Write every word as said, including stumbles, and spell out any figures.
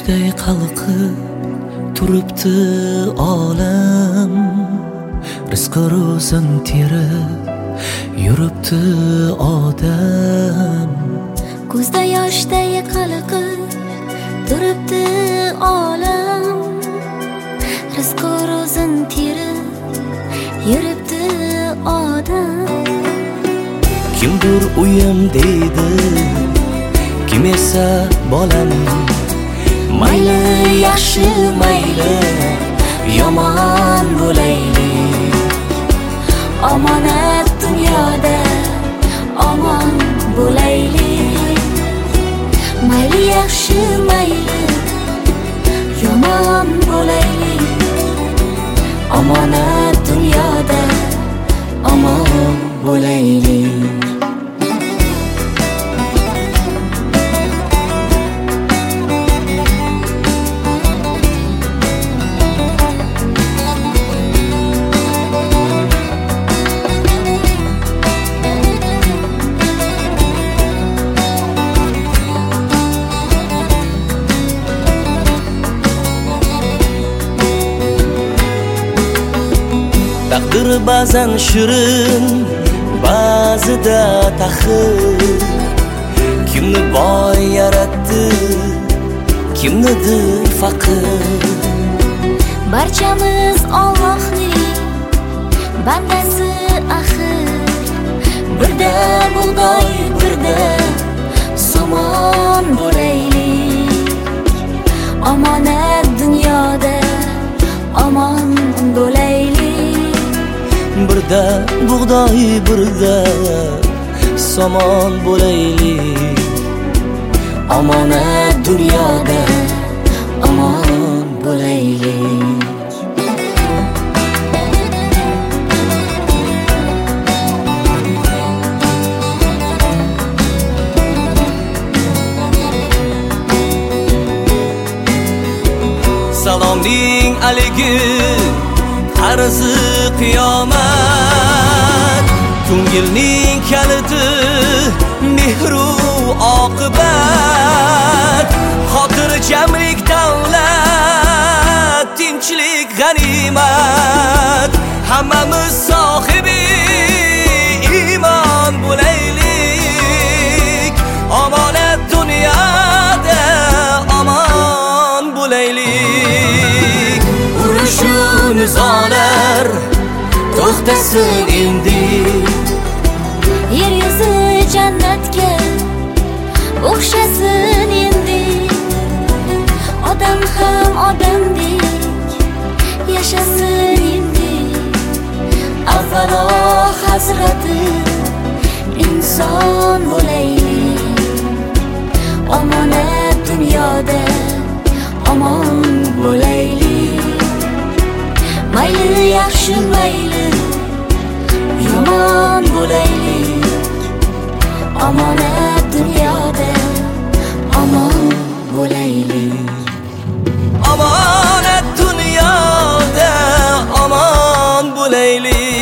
yoshday qalqib turibdi olam, rizqi ro'zin terib yuribdi odam. Ko'zda yoshday qalqib turibdi olam, rizqi ro'zin terib yuribdi odam. Kimdir uyim deydi, kim esa bolam. Mayli yaxshi mayli yomon bo'laylik, omonat dunyoda omon bo'laylik. Mayli yaxshi mayli yomon bo'laylik, omonat dunyoda omon bo'laylik. Taqdir ba'zan shirin, ba'zida taxir. Kimni boy yaratdi, kimnidir faqir. Barchamiz Allohning bandasi axir. Birda bug'doy, birda somon bo'laylik. Omonat dunyoda omon bo'laylik. Birda bug'doy, birda somon bo'laylik. Omonat dunyoda omon bo'laylik. Salomning aligi arzi qiyomat, ko'ngilning kaliti mehru oqibat. Xotirjamlik davlat, tinchlik g'animat. Hammamiz sohibi iymon bo'laylik, omonat dunyoda omon bo'laylik. Urushu nizolar to'xtasin endi, yer yuzi jannatga o'xshasin endi. Odam ham odamdek yashasin endi. Avvalo hazrati inson bo'laylik, omonat dunyoda omon bo'laylik. Mayli yaxshi mayli yomon bo'laylik, omonat dunyoda omon bo'laylik. Omonat dunyoda omon bo'laylik.